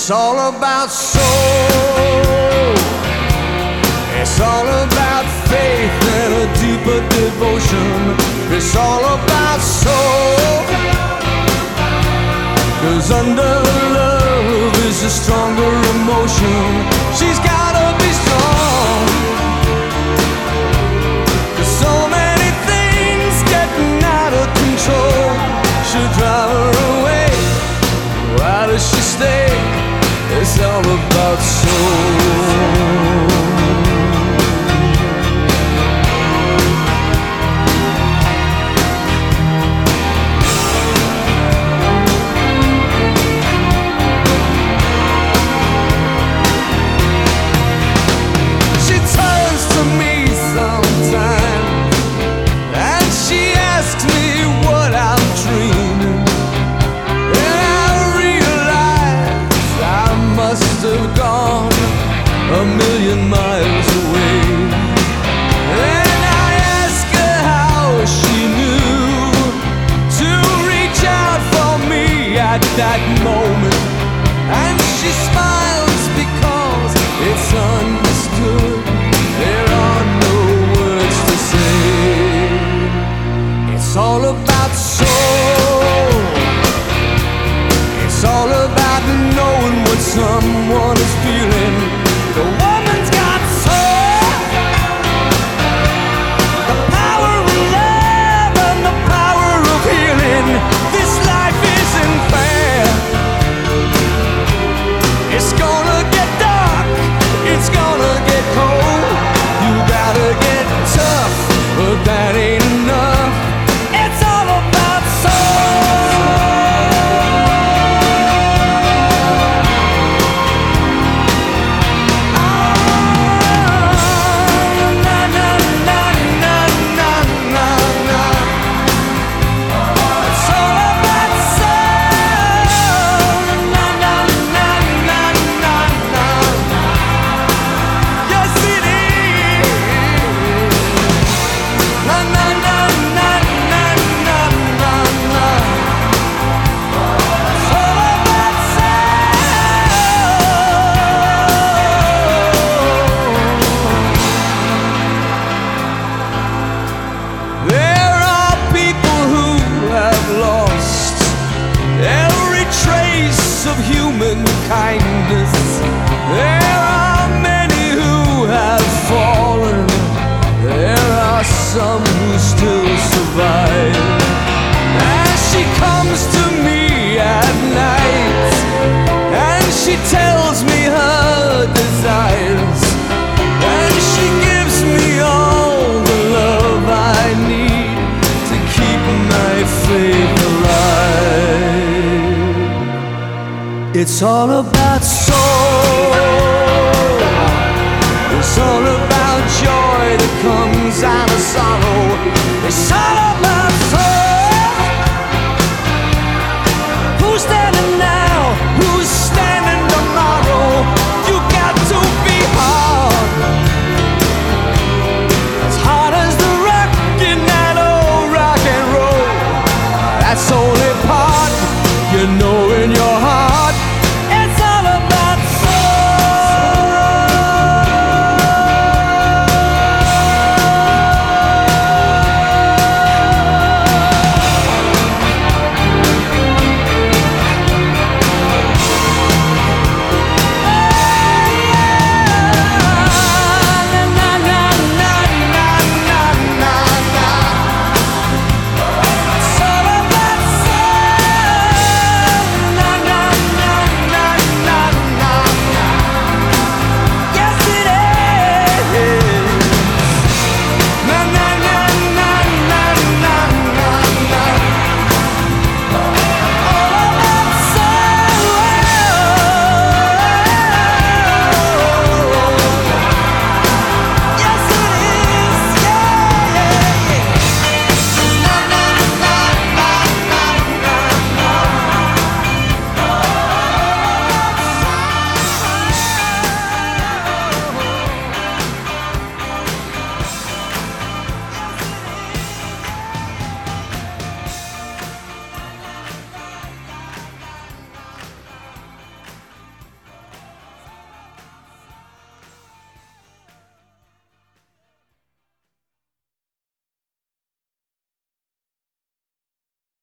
It's all about soul. It's all about faith and a deeper devotion. It's all about soul. 'Cause under love is a stronger emotion. She's gotta be strong. 'Cause so many things getting out of control should drive her away. Why does she stay? It's all about soul. A million miles away, and I ask her how she knew to reach out for me at that moment, and she smiles because it's understood. There are no words to say. It's all about soul. It's all about knowing what someone is feeling. The woman's got soul, the power of love and the power of healing. This life isn't fair. It's gonna get dark, it's gonna get cold. You gotta get tough, but that ain't enough. It's all about soul. Kindness. There are many who have fallen. There are some who still survive. And she comes to me at night, and she tells me her desires, and she gives me all the love I need to keep my faith alive. It's all about soul. It's all about joy that comes out of sorrow. It's